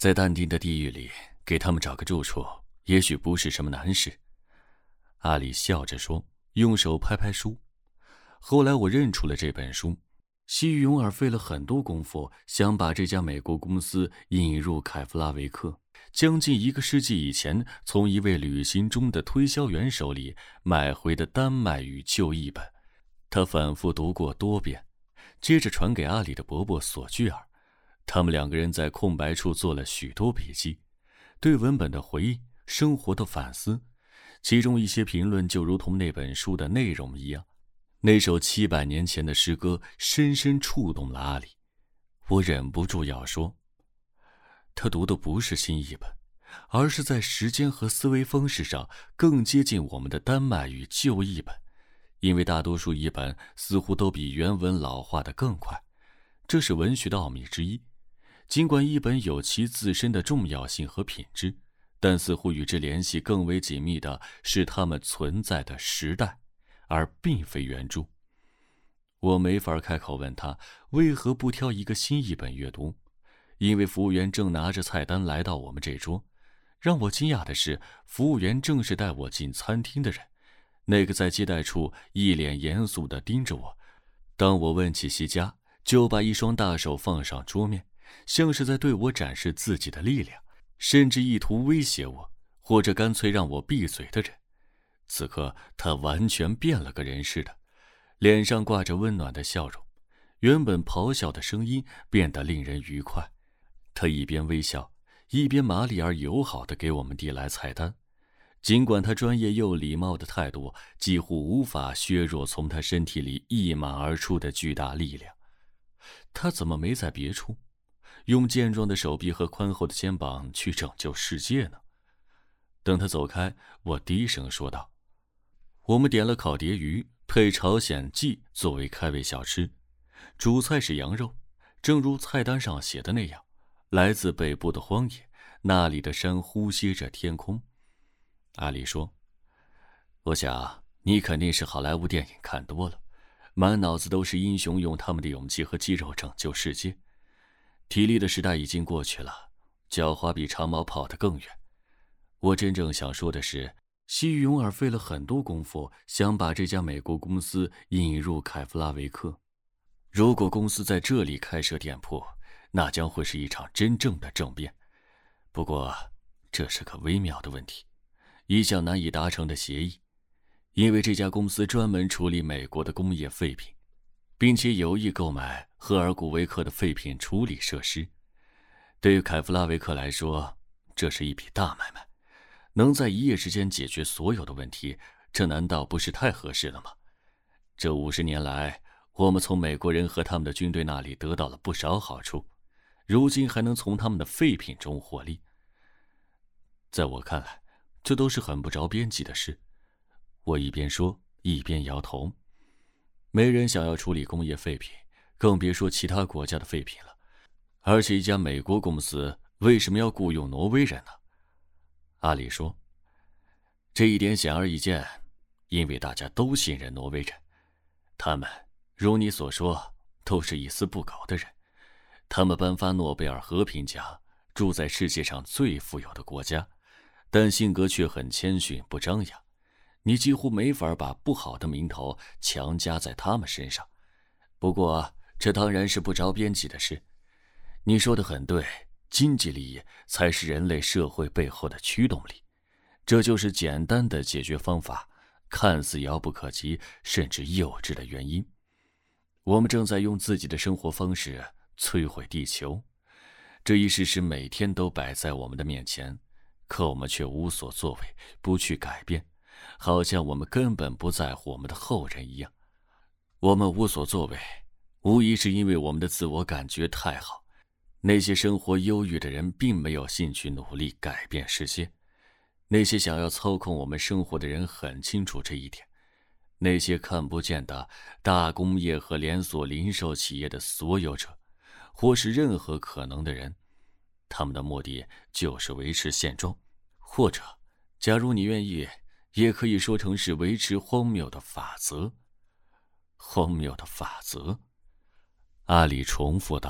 在但丁的地狱里给他们找个住处，也许不是什么难事。阿里笑着说，用手拍拍书。后来我认出了这本书，西域永尔费了很多功夫，想把这家美国公司引入凯夫拉维克。将近1个世纪以前，从一位旅行中的推销员手里买回的丹麦语旧译本，他反复读过多遍，接着传给阿里的伯伯索居尔。他们2个人在空白处做了许多笔记，对文本的回忆，生活的反思。其中一些评论就如同那本书的内容一样，那首700年前的诗歌深深触动了阿里。我忍不住要说，他读的不是新译本，而是在时间和思维方式上更接近我们的丹麦语旧译本，因为大多数译本似乎都比原文老化得更快，这是文学的奥秘之一。尽管译本有其自身的重要性和品质，但似乎与之联系更为紧密的是它们存在的时代，而并非原著。我没法开口问他为何不挑一个新译本阅读，因为服务员正拿着菜单来到我们这桌。让我惊讶的是，服务员正是带我进餐厅的人，那个在接待处一脸严肃地盯着我。当我问起西家，就把一双大手放上桌面，像是在对我展示自己的力量，甚至意图威胁我，或者干脆让我闭嘴的人。此刻他完全变了个人似的，脸上挂着温暖的笑容，原本咆哮的声音变得令人愉快。他一边微笑，一边麻利而友好地给我们递来菜单。尽管他专业又礼貌的态度几乎无法削弱从他身体里溢满而出的巨大力量，他怎么没在别处用健壮的手臂和宽厚的肩膀去拯救世界呢？等他走开，我低声说道：“我们点了烤蝶鱼配朝鲜蓟作为开胃小吃，主菜是羊肉，正如菜单上写的那样，来自北部的荒野，那里的山呼吸着天空。”阿里说：“我想你肯定是好莱坞电影看多了，满脑子都是英雄用他们的勇气和肌肉拯救世界。体力的时代已经过去了，脚滑比长矛跑得更远。我真正想说的是，西域永尔费了很多功夫，想把这家美国公司引入凯夫拉维克。如果公司在这里开设店铺，那将会是一场真正的政变。不过，这是个微妙的问题，一项难以达成的协议，因为这家公司专门处理美国的工业废品，并且有意购买赫尔古维克的废品处理设施。对于凯夫拉维克来说，这是一笔大买卖，能在一夜之间解决所有的问题，这难道不是太合适了吗？这50年来，我们从美国人和他们的军队那里得到了不少好处，如今还能从他们的废品中获利。在我看来，这都是很不着边际的事。我一边说，一边摇头。没人想要处理工业废品，更别说其他国家的废品了。而且一家美国公司为什么要雇佣挪威人呢？阿里说：“这一点显而易见，因为大家都信任挪威人。他们，如你所说，都是一丝不苟的人。他们颁发诺贝尔和平奖，住在世界上最富有的国家，但性格却很谦逊不张扬。你几乎没法把不好的名头强加在他们身上。不过，这当然是不着边际的事。你说得很对，经济利益才是人类社会背后的驱动力。这就是简单的解决方法，看似遥不可及，甚至幼稚的原因。我们正在用自己的生活方式摧毁地球，这一事实每天都摆在我们的面前，可我们却无所作为，不去改变，好像我们根本不在乎我们的后人一样。我们无所作为，无疑是因为我们的自我感觉太好。那些生活忧郁的人并没有兴趣努力改变世界，那些想要操控我们生活的人很清楚这一点。那些看不见的大工业和连锁零售企业的所有者，或是任何可能的人，他们的目的就是维持现状，或者，假如你愿意，也可以说成是维持荒谬的法则。荒谬的法则，阿里重复道。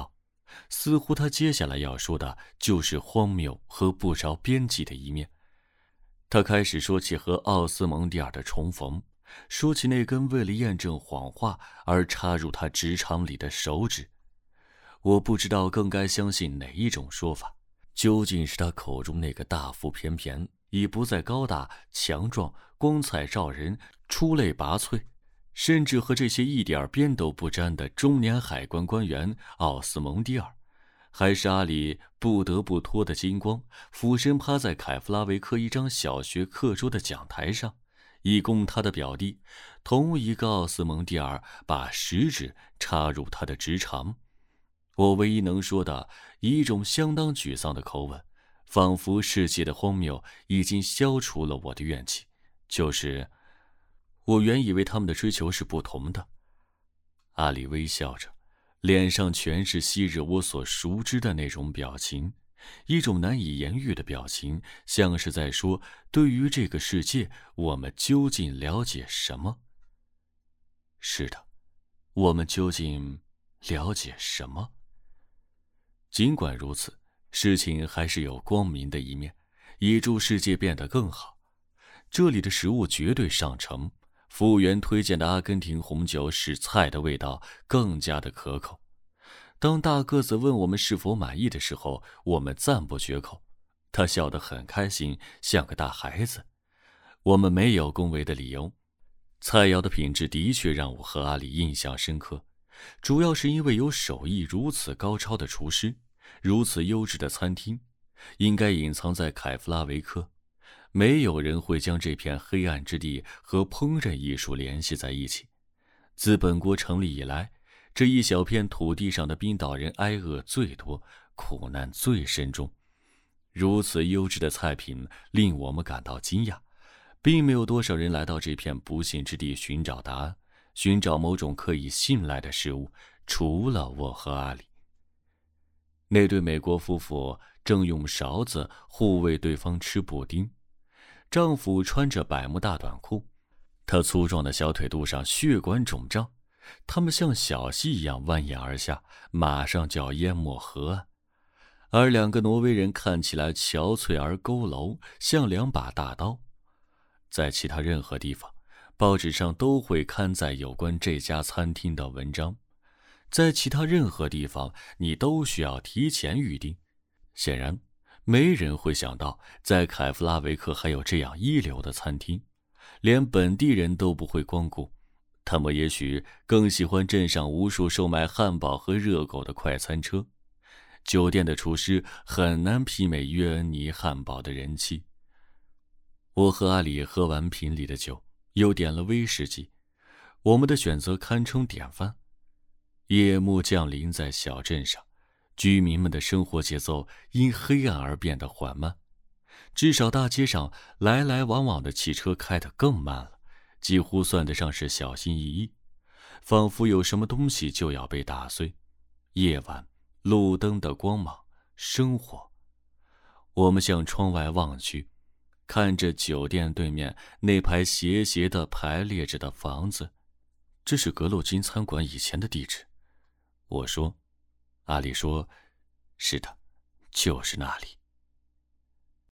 似乎他接下来要说的就是荒谬和不着边际的一面。他开始说起和奥斯蒙蒂尔的重逢，说起那根为了验证谎话而插入他直肠里的手指。我不知道更该相信哪一种说法，究竟是他口中那个大腹便便，已不再高大强壮、光彩照人、出类拔萃，甚至和这些一点边都不沾的中年海关官员奥斯蒙蒂尔，还是阿里不得不脱得精光，俯身趴在凯夫拉维克一张小学课桌的讲台上，以供他的表弟同一个奥斯蒙蒂尔把食指插入他的直肠。我唯一能说的，以一种相当沮丧的口吻，仿佛世界的荒谬已经消除了我的怨气，就是我原以为他们的追求是不同的。阿里微笑着，脸上全是昔日我所熟知的那种表情，一种难以言喻的表情，像是在说，对于这个世界，我们究竟了解什么？是的，我们究竟了解什么？尽管如此，事情还是有光明的一面，以助世界变得更好。这里的食物绝对上乘，服务员推荐的阿根廷红酒使菜的味道更加的可口。当大个子问我们是否满意的时候，我们赞不绝口。他笑得很开心，像个大孩子。我们没有恭维的理由。菜肴的品质的确让我和阿里印象深刻，主要是因为有手艺如此高超的厨师，如此优质的餐厅，应该隐藏在凯夫拉维克。没有人会将这片黑暗之地和烹饪艺术联系在一起。自本国成立以来，这一小片土地上的冰岛人挨饿最多，苦难最深重。如此优质的菜品令我们感到惊讶，并没有多少人来到这片不幸之地寻找答案，寻找某种可以信赖的事物，除了我和阿里。那对美国夫妇正用勺子护卫对方吃布丁，丈夫穿着百慕大短裤，他粗壮的小腿肚上血管肿胀，他们像小溪一样蜿蜒而下，马上就要淹没河岸。而两个挪威人看起来憔悴而佝偻，像两把大刀。在其他任何地方，报纸上都会刊载有关这家餐厅的文章，在其他任何地方你都需要提前预定。显然没人会想到在凯夫拉维克还有这样一流的餐厅，连本地人都不会光顾。他们也许更喜欢镇上无数售卖汉堡和热狗的快餐车。酒店的厨师很难媲美约恩尼汉堡的人气。我和阿里喝完瓶里的酒，又点了威士忌，我们的选择堪称典范。夜幕降临在小镇上，居民们的生活节奏因黑暗而变得缓慢，至少大街上来来往往的汽车开得更慢了，几乎算得上是小心翼翼，仿佛有什么东西就要被打碎。夜晚，路灯的光芒，生活。我们向窗外望去，看着酒店对面那排斜斜地排列着的房子。这是格洛金餐馆以前的地址。我说，阿里说，是的，就是那里。